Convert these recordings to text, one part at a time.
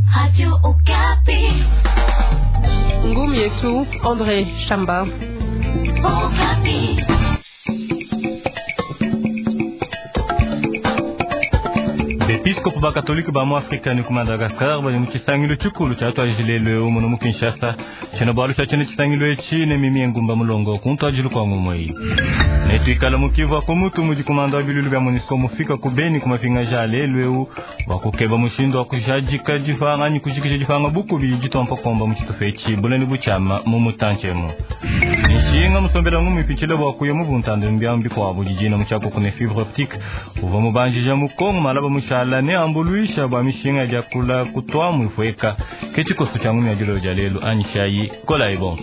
Radio Okapi. Ngumi yetu André Chamba. Okapi. Bepiskopo ba Katolika ba Afrika ni ku Madagascar bali mukisangilo chikulu cha twajilelo umuno mu Kinshasa chena balu cha chene kisangilo chine mimi ngumba mulongo kuntwajilu kwa ngumoi netu ikala mukivu ko mutu mu dikomanda bilulu bya MONUSCO mufika ku Beni kuma finga jale lweu wakukeba mushindo wakujajika jifanga ni kujikije jifanga buku bijitompa komba mu kitofechi bulani buchama mu mutanchemo nishinga musombera ngumi pichile bakuye mu buntande mbyambi kwa bujijina muchako kune fibre optique uva mu banjija mu Kongo malaba mushala ne ambuluisha ba mishinga ja kula kutwa mu ifweka kechiko suchangu ya jilo jalelo anishayi kola ibon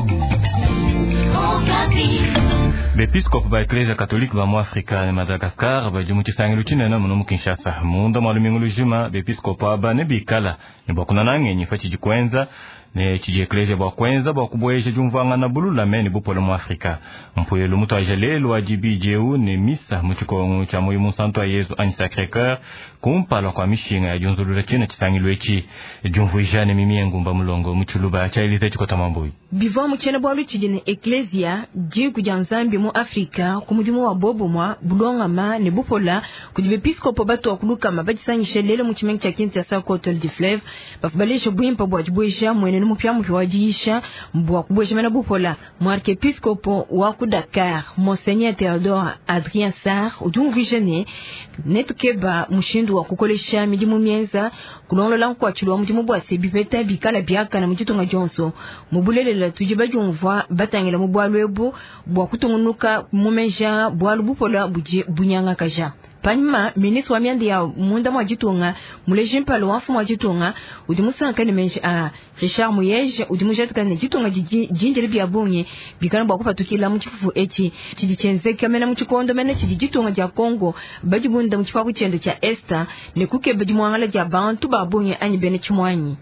Bepiskopo ba Eklezia Katolika ba Afrika na Madagascar ba jumu chisangilu chinena mu Kinshasa munda malumingulu juma bepiskopo aba ne bikala ne bakuna nangenyi fachi jikwenza ne chiji Eklezia ba kwenza ba kuboyesha jumvanga na bulula meni bupolo mu Afrika mpoyelo muto ajelelo wajibijeu ne misa muchikongo cha moyo musanto wa Yesu ani Sacré-Cœur kumpala kwa mishinga ya junzulula china chisangilu echi jumvuijane mimi ngumba mulongo muchuluba cha Elize chikota mambui biva muchene bwalu chijine Eklezia ji kujanzambi mu Afrika kumudimu wa bobo mwa bulonga ma ne bupola kujibe episkopo batu wakuluka mabajisanyishe lele muchimengi cha kinti ya Côte du Fleuve bafubalesha bwimpa bwa jibwesha mwene numupya mpiwajisha mbwa kubwesha mena bupola mwarke episkopo waku Dakar Monseigneur Théodore Adrien Sarr ujumvijane netukeba mushindu wa kukolesha midimu mienza kulongola nkwachulwa mudimu bwa sebipeta bikala byaka na muchitonga jonso mubulelela tujiba jumva batangela mubwalwebu bwa kutungunuka mumeja bwalu bupola bunyanga kaja Panima, ministre wa miandi ya munda mwa jitunga, mulejimpa lo wafu mwa jitunga, udimusanka ni menji Richard Muyej, udimujatika ni jitunga jinjiri bia bunye, bikana bwa kufa tukila mchifufu echi, chidichenze mena mchikondo mena chidijitunga ja Kongo, bajibunda mchifaku chendo cha Esta, nekuke bajimuangala ja bantu babunye ani bene chumwanyi.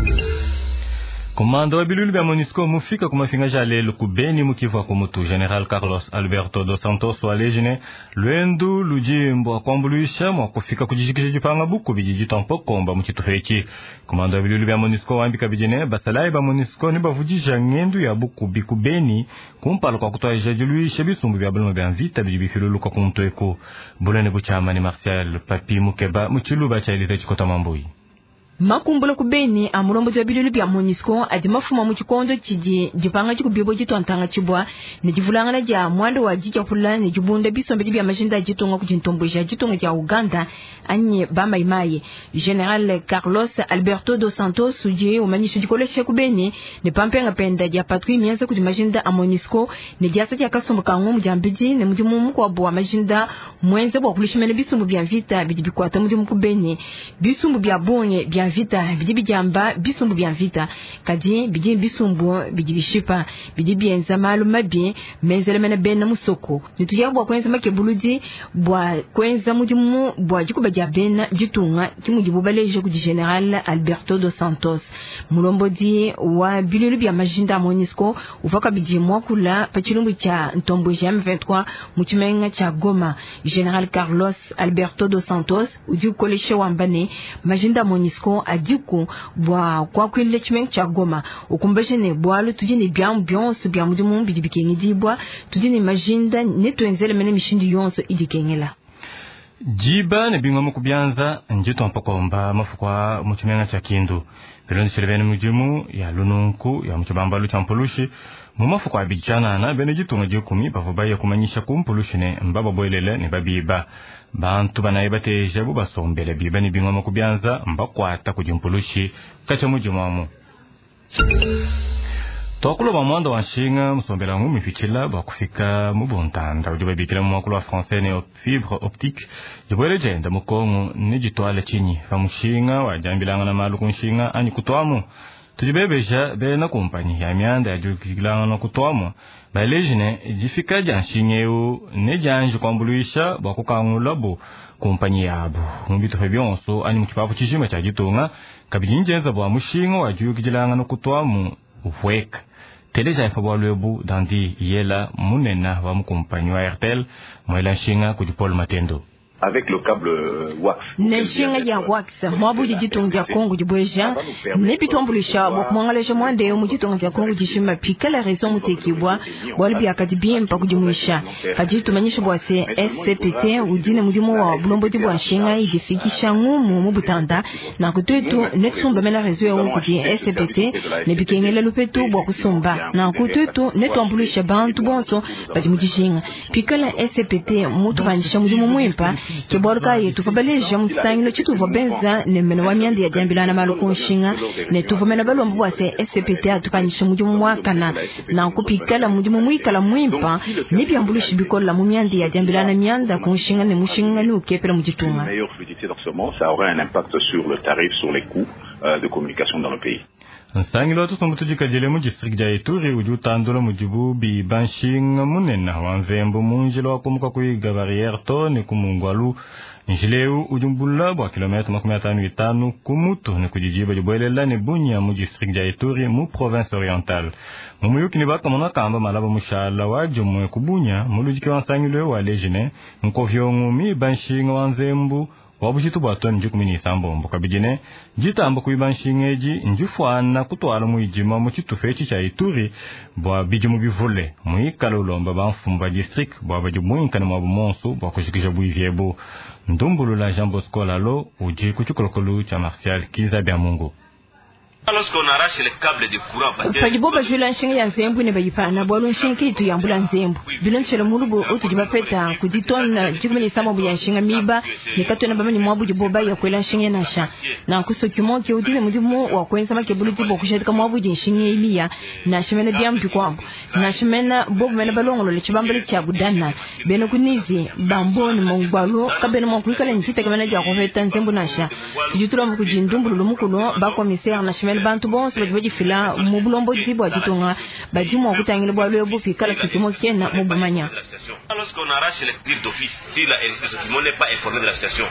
Komando wa bilulu bya MONUSCO mufika kumafinga jalelo ku Beni mukivu ku mutu General Carlos Alberto dos Santos walejine lwendu lujimbo kwambuluisha mwa kufika kujijikije jipanga buku bijitompo komba mukitofechi komando wa bilulu bya MONUSCO wambika bijene basalai ba MONUSCO ni bavujija ngendu ya buku biku Beni kumpala kwa kutwaje juluisha bisumbu bya buluma bya vita bijibifilulu kwa kuntweko bulane buchama ni Martial Papi Mukeba muchiluba cha Elize chikota mambui Makumbula ku Beni amulombo ja bilulu bya MONUSCO adimafuma mu chikondo chiji jipanga chikubibo jitwantanga chibwa ne jivulangana ja mwando wa jija kula ne jibunda bisombe bya majinda jitonga ku jintombo ja jitonga ja Uganda anye bamaimaye General Carlos Alberto dos Santos uje umanisha jikolesha ku Beni ne pampenga penda ja patri mianza ku majinda a MONUSCO ne jasa ja kasomba kangu mujambiji ne mudimu kwa bwa majinda mwenze bwa kulishimene bisumbu bya vita bijibikwata mudimu ku Beni bisumbu bya bonye bya vita bijamba bisumbu bya vita kadi bisumbu bijibishipa bijibienza maluma bien mezele mena bena musoko nituya bwa kwenza makebuludi bwa kwenza mudimu bwa jikuba ja bena jitunga kimujibu baleje ku General Alberto dos Santos mulombodi wa bilulu bya majinda MONUSCO ufaka bijimwa kula pachilumbu cha ntombo ja M23 muchimenga cha Goma General Carlos Alberto dos Santos ujikolesha wambane majinda MONUSCO adiku bwa kwa kwile chimenga cha Goma ukumbashene bwalu tujine byonso bya mudimu bidibikengi dibwa tujine majinda netwenzele mene mishindi yonso idikengela Jiba ne bingwa mukubyanza njito mpakomba mafukwa muchimenga cha Kindu Pelondi chilevene mujimu ya lununku ya mchibambalu cha mpulushi mumafukwa bijana na bene jitunga jikumi bavubaye kumanyisha kumpulushi ne mbaba boilele ne babiba bantu banayibateje bu basombele biba ni bingwa mukubyanza mbakwata kujimpulushi kacha mujimu Tokulo ba mwanda wa shinga musombela ngumi fichila ba kufika mubontanda ujoba bitira mu makulu wa français ne fibre optique jobole jenda mukongo ni jitwala chinyi fa mushinga wa jambilanga na malu kunshinga ani kutwamu tujibebeja be na kompanyi ya mianda ya jukilanga na kutwamu ba lejine jifika janshingeu ne janji kwambuluisha ba kukangula bo kompanyi yabo mubito febionso ani mukipafu chishima cha jitunga kabijinjenza bwa mushinga wa jukilanga na kutwamu ufweka Teleja ifabwaluebu dandi yela munena wa mkumpanyi wa Airtel mwela shinga kujipolo matendo. avec le câble wax. Neshinga ya wax mwabu jitung ya Kongo jibweja ne pitombulisha bokmangalisha mwande mu jitung ya Kongo jishima pika la raison mutekibwa walbi akati bien pa kujimuisha kaji tumanyisha bwase SCPT udine mudimo wa bulombo dibwa shinga idifikisha ngumu mu butanda na kutetu nexumba mena rezo ya kuti SCPT ne bikengela lupetu bwa kusumba na kutetu netombulisha bantu bonso bajimujishinga pika la SCPT mutu banisha mudimo mwimpa kiborka yetu fabaleja mutsangi chituvo benza ne mena wanyandi ya jambilana maluko nshinga ne tuvomena balombo bwase SCPT atupanyisha mudimu mwakana na kupikala mudimu mwikala mwimpa ne byambulishi bikola mu myandi ya jambilana myanda ku nshinga ne mushinga ni ukepera mujitunga. Ça aurait un impact sur le tarif, sur les coûts de communication dans le pays. Nsangilo to somutujika jele mu district ya Ituri ujutandula mujibu bi banshinga munena wanzembo munjilo wakumuka kuiga barriere to ni kumungwalu njileu ujumbula bwa kilometre 55 kumutu ni kujijiba jibwelela ni bunya mu district ya Ituri mu province orientale mumuyuki ni baka mona kamba malaba mushala wa jomwe kubunya mulujiki wansangilo wa lejine nkovyongu mi banshinga wanzembo wabujitu bwato njukumini sambombo kabijine jitambo kuibanshingeji njufwana kutwala muijima mu chitufechi cha Ituri bwa bijimu bivule muikalo lomba banfumba district bwa bajumuinka na mabumonso bwa kushikisha buivyebo ndumbulu la Jean Bosco Lalo uji kuchukolokolu cha Martial Kiza Biamungu. Lorsqu'on arrache les câbles de courant, pajiboba jula nshinga ya nzembu ne bayipana bwalo nshinga itu ya mbula nzembu bilon chelo mulubo otujiba peta kujitona jikumeni sama bu ya nshinga miba nikatona bamani mwabu jiboba ya kwela nshinga nasha na kusokimo ke udine mudimu wa kwenza make buluti bo kushatika mwabu nshinga imiya na shimena byampi kwambo na shimena bobu mena balongolo le chibambale cha budana beno kunizi bamboni mongwalo kabeno mwakuikala nkita kamena ja kofeta nzembu nasha tujutula mu kujindumbulu lumukulo ba commissaire na shimena bantu bonse bajibaji fila mu bulombo dibwa jitonga bajimu okutangile bwa lwebu fikala sukimo kena mu bumanya. Lorsqu'on arrache les tirs d'office si la sukimo n'est pas informé de la situation.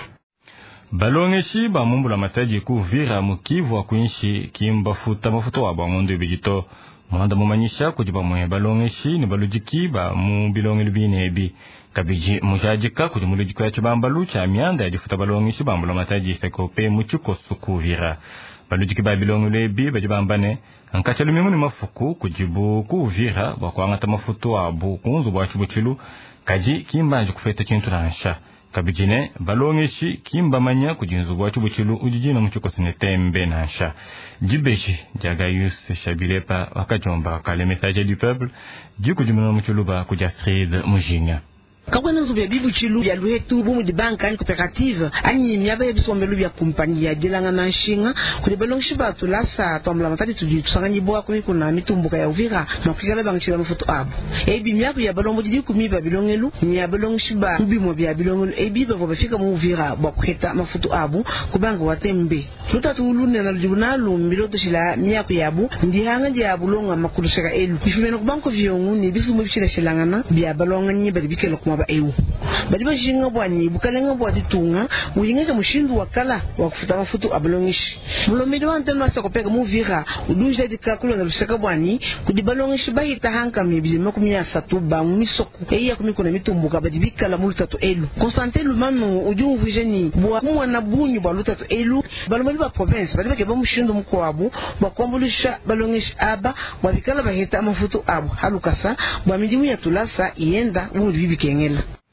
Balongeshi ba mumbula mataji kuvira mukivu wa kuinshi kimba futa mafuto wa bangondo ibijito mwanda mumanyisha kujiba mwe balongeshi ni balujiki ba mu bilongelo binebi kabiji mujajika kujimulujiko ya chibambalu cha mianda ya jifuta balongeshi bambula mataji sekope muchuko sukuvira balujiki ba bilongelo ebi bajibambane ankachalo mingu ni mafuku kujibu kuvira bakwangata mafuto abu kunzu bwa chubuchilu kaji kimbanji kufeta chintu nansha kabijine balongeshi kimba manya kujinzu bwa chubuchilu ujijina muchuko sinetembe nansha jibeshi jagayus shabilepa wakajomba kale message du peuple jikujumuna muchuluba kujastrid mujinya Kakwana zubia bibu chilu ya luhetu bumu di banka ni cooperative ani miaba ya bisombelu ya kumpani ya dilanga na nshinga kudi balongshi batu lasa tombla matati tuji tusangani boa kumi kuna mitumbuka ya Uvira makikala bangshira mfuto abu ebi miabu ya balombo jidi kumiba bilongelu miaba balongshi ba ubimo bya bilongelu ebi bavo bafika mu Uvira bwa kuheta mafuto abu kubanga watembe lutatu ulune na jibunalo miloto shila miaku yabu ndihanga dia bulonga makudushaka elu ifimeno kubanko vyongu ni bisu mubishira shilangana bya balonga nyi bali bikelo kuma ba ewu badiba jinga bwani bukalenga bwadi tunga uyinga mushindu wakala wakufuta mafuto abalongishi mulomelo anteno asakopeka mu Uvira udunja dikakulo na lusaka bwani kudibalongishi bayita hanka mibili makumya satu ba misoko eya kumikona mitumbuka badibika la mulutatu elu konsante lumano ujungu vijeni bwa mwana bunyu bwa lutatu elu balomelo ba province badiba ke ba mushindu mukwabu bakwambulisha balongishi aba wabikala baheta mafuto abu halukasa bwa midimu ya tulasa ienda mu bibikenge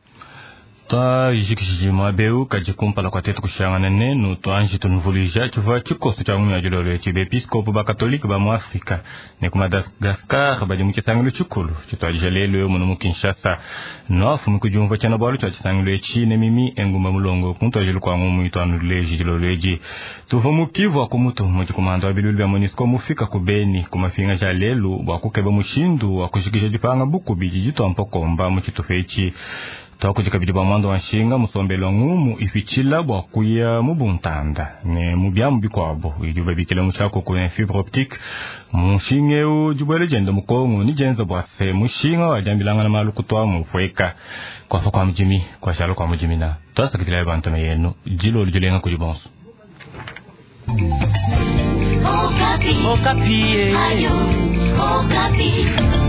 ta yikishiji mabeu kajikumpala kwa tetu kushangana nenu to anji tunvulija chuva chikoso cha umya jilolo chibe episkopo ba katolika ba mu Afrika ne ku Madagascar ba dimuke sangulu chukulu chitwa jalelo mu mu Kinshasa no afumu kujumva chana bwalu cha sangulu chi ne mimi engumba mulongo kunto jilu kwa mu itwanu leji jilolo eji tuvumu kivu akumuto mu komando abilulu ya MONUSCO mufika ku Beni kumafinga jalelo bwa kukeba mushindu akushikisha jipanga buku biji jito ampokomba mu chitofechi Takujikabidi ba mwando wa nshinga musombelo ngumu ifichila bwa kuya mubuntanda ne mubyamu bikwabo ijuba bikile muchako kune fibre optique mushinge ujubwele jendo mukongo ni jenzo bwase mushinga wajambilanga na malu kutwa mufweka kwa fa kwa mjimi kwa shalo kwa mjimina twasa kitila yabantame yenu jilo lijulenga kujibonsu Okapi. Okapi. Ayo, Okapi.